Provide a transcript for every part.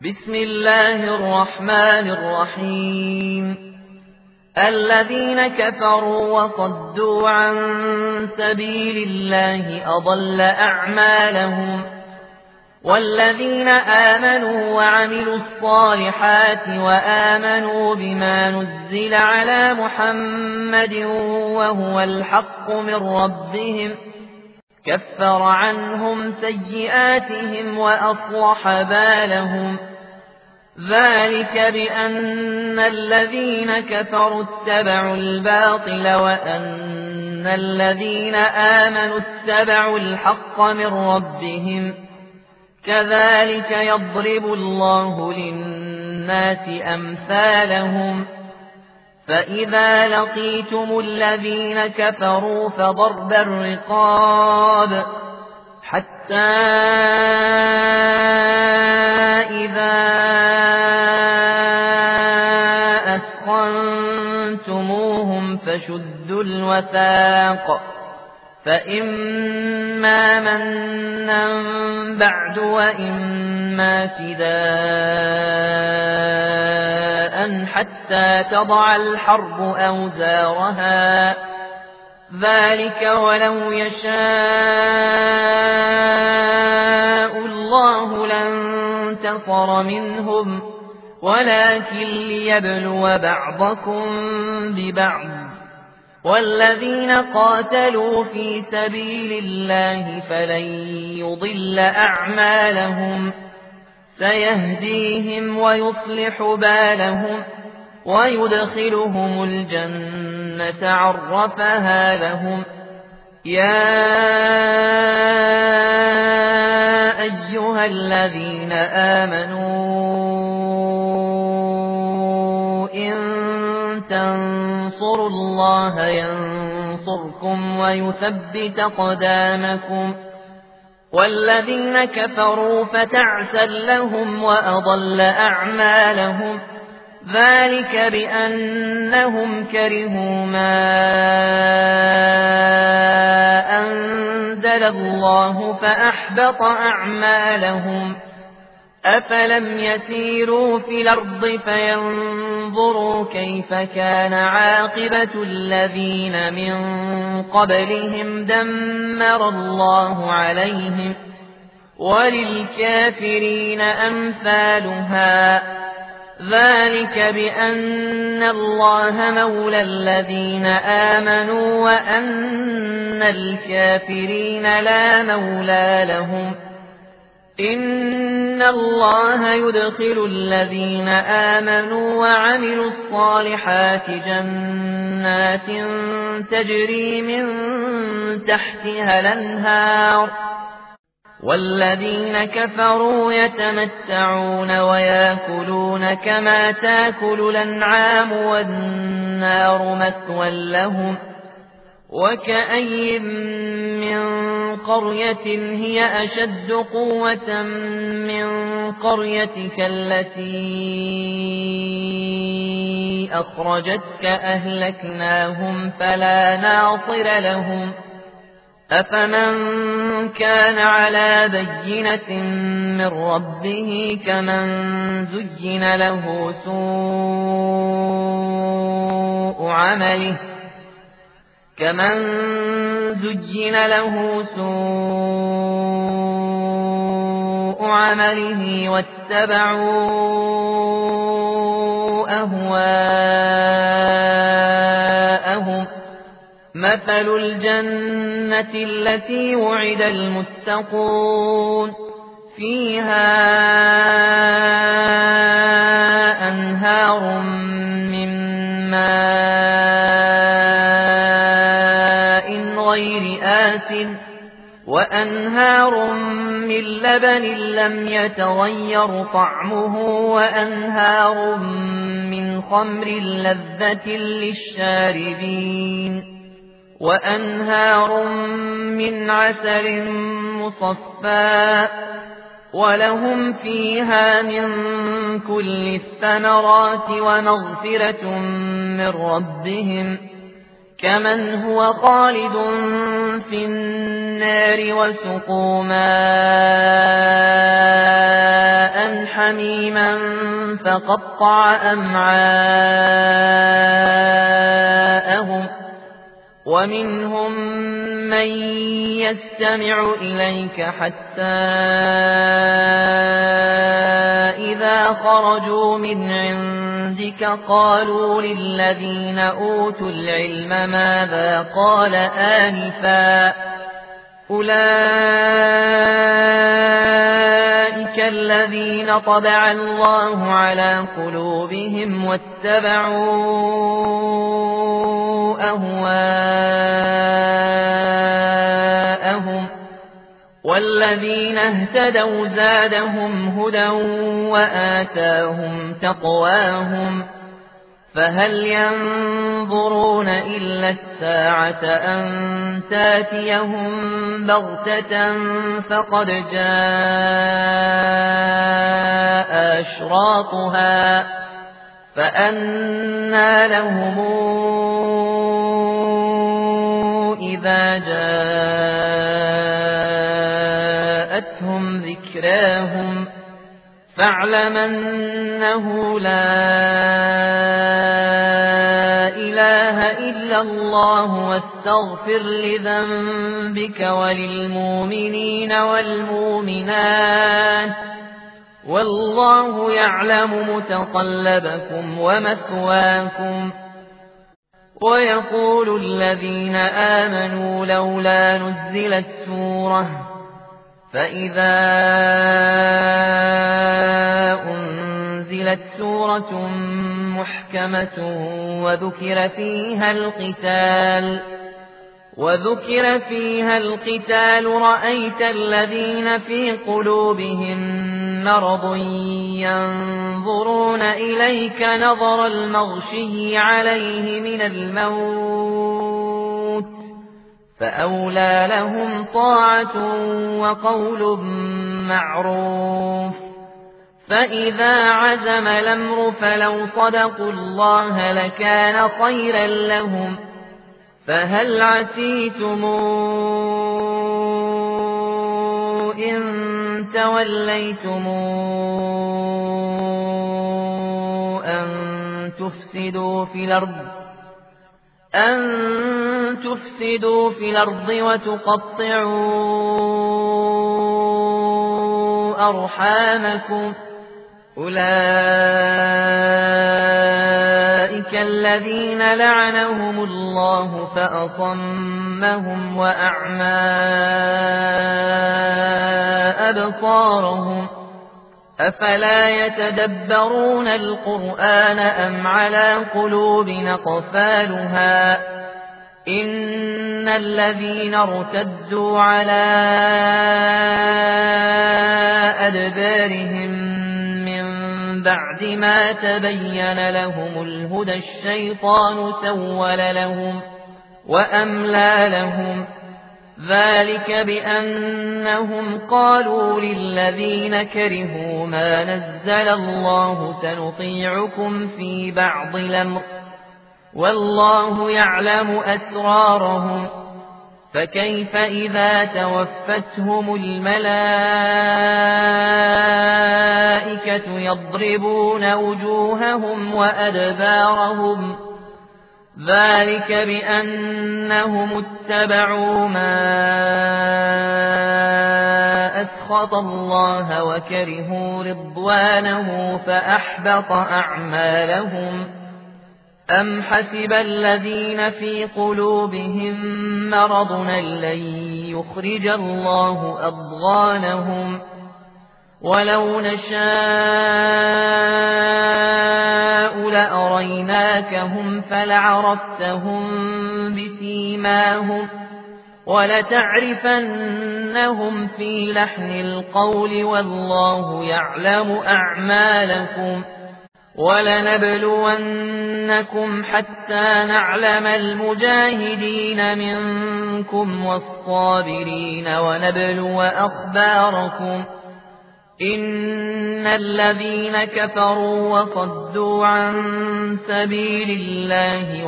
بسم الله الرحمن الرحيم. الذين كفروا وصدوا عن سبيل الله أضل أعمالهم، والذين آمنوا وعملوا الصالحات وآمنوا بما نزل على محمد وهو الحق من ربهم كفر عنهم سيئاتهم وأصلح بالهم. ذلك بأن الذين كفروا اتبعوا الباطل وأن الذين آمنوا اتبعوا الحق من ربهم. كذلك يضرب الله للناس أمثالهم. فإذا لقيتم الذين كفروا فضرب الرقاب حتى إذا أثخنتموهم فشدوا الوثاق، فإما منا بعد وإما فداء حتى تضع الحرب أوزارها. ذلك ولو يشاء الله لانتصر منهم، ولكن ليبلو بعضكم ببعض. والذين قاتلوا في سبيل الله فلن يضل أعمالهم، سيهديهم ويصلح بالهم ويدخلهم الجنة عرفها لهم. يا أيها الذين آمنوا إن تنصروا الله ينصركم ويثبت أقدامكم. والذين كفروا فتعسا لهم وأضل أعمالهم. ذلك بأنهم كرهوا ما أنزل الله فأحبط أعمالهم. أفلم يسيروا في الأرض فينظروا كيف كان عاقبة الذين من قبلهم دمر الله عليهم، وللكافرين أمثالها. ذلك بأن الله مولى الذين آمنوا وأن الكافرين لا مولى لهم. إن الله يدخل الذين آمنوا وعملوا الصالحات جنات تجري من تحتها الأنهار، والذين كفروا يتمتعون ويأكلون كما تأكل الأنعام والنار مثوى لهم. وكأي من قرية هي أشد قوة من قريتك التي أخرجتك أهلكناهم فلا ناصر لهم. أفمن كان على بينة من ربه كمن زين له سوء عمله واتبعوا أهواءهم. مثل الجنة التي وعد المتقون فيها أنهار من ماء غير آسن وأنهار من لبن لم يتغير طعمه وأنهار من خمر لذة للشاربين وأنهار من عسل مصفى. ولهم فيها من كل الثمرات ومغفرة من ربهم كمن هو خالد في النار وسقوا ماء حميما فقطع أمعاءهم ومنهم من يستمع إليك حتى إذا خرجوا من عندك قالوا للذين أوتوا العلم ماذا قال آنفا أولئك الذين طبع الله على قلوبهم واتبعوا أهواءهم والذين اهتدوا زادهم هدى وآتاهم تقواهم فهل ينظرون إلا الساعة أن تاتيهم بغتة فقد جاء أشراطها فأنى لهم إذا جاءتهم ذكراهم فاعلم أنه لا إله إلا الله واستغفر لذنبك وللمؤمنين والمؤمنات والله يعلم متقلبكم ومثواكم ويقول الذين آمنوا لولا نزلت سورة فإذا أنزلت سورة محكمة وذكر فيها القتال رأيت الذين في قلوبهم مرض ينظرون إليك نظر المغشي عليه من الموت فأولى لهم طاعة وقول معروف فإذا عزم الأمر فلو صدقوا الله لكان خيرا لهم فهل عسيتم إن توليتم أن تفسدوا في الأرض وتقطعوا أرحامكم أولئك الذين لعنهم الله فأصمهم وأعمى أبصارهم أفلا يتدبرون القرآن أم على قلوب أقفالها إن الذين ارتدوا على أدبارهم من بعد ما تبين لهم الهدى الشيطان سول لهم وأملى لهم ذلك بأنهم قالوا للذين كرهوا ما نزل الله سنطيعكم في بعض الأمر والله يعلم أسرارهم فكيف إذا توفتهم الملائكة يضربون وجوههم وأدبارهم ذلك بأنهم اتبعوا ما أسخط الله وكرهوا رضوانه فأحبط أعمالهم أم حسب الذين في قلوبهم مرض لن يخرج الله أضغانهم ولو نشاء لأريناكهم فلعرفتهم بسيماهم ولتعرفنهم في لحن القول والله يعلم أعمالكم ولنبلونكم حتى نعلم المجاهدين منكم والصابرين ونبلو أخباركم إن الذين كفروا وصدوا عن سبيل الله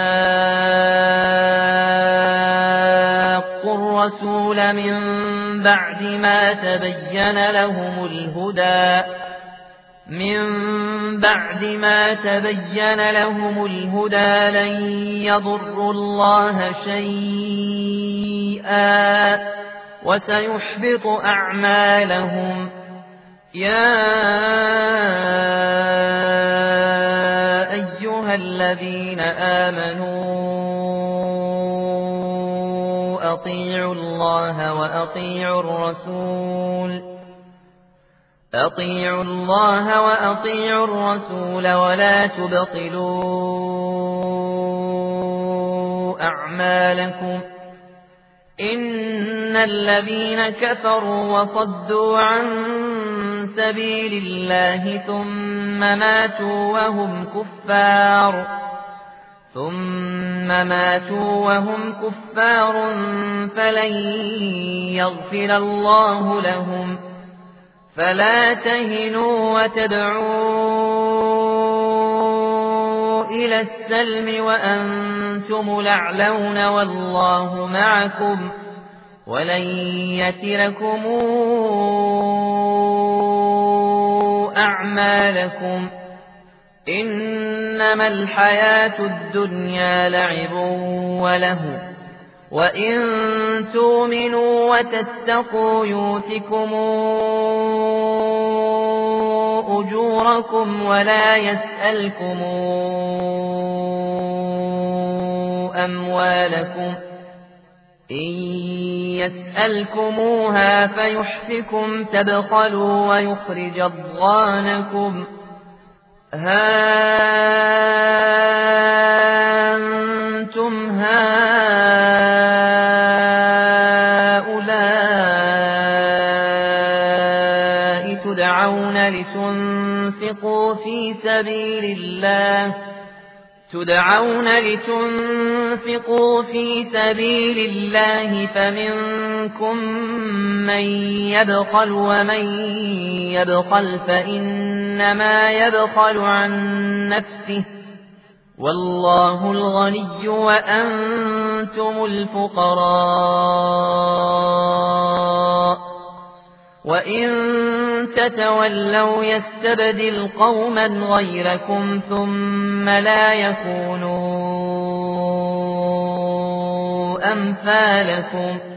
وشاقوا الرسول من بعد ما تبين لهم الهدى من بعد ما تبين لهم الهدى لن يضروا الله شيئا وسيحبط أعمالهم. يا أيها الذين آمنوا أطيعوا الله وأطيعوا الرسول ولا تبطلوا أعمالكم. إن الذين كفروا وصدوا عن سبيل الله ثم ماتوا وهم كفار فلن يغفر الله لهم. فلا تهنوا وتدعوا إلى السلم وأنتم الأعلون والله معكم ولن يتركم أعمالكم. إنما الحياة الدنيا لعب ولهو وإن تؤمنوا وتتقوا يؤتكم أجوركم ولا يسألكم أموالكم. إن يسألكموها فيحفكم تبخلوا ويخرج أضغانكم. ها أنتم هؤلاء تدعون لتنفقوا في سبيل الله فمنكم من يبخل ومن يبخل فإنما يبخل عن نفسه والله الغني وأنتم الفقراء. وإن تتولوا يستبدل قوما غيركم ثم لا يكونوا أمثالكم.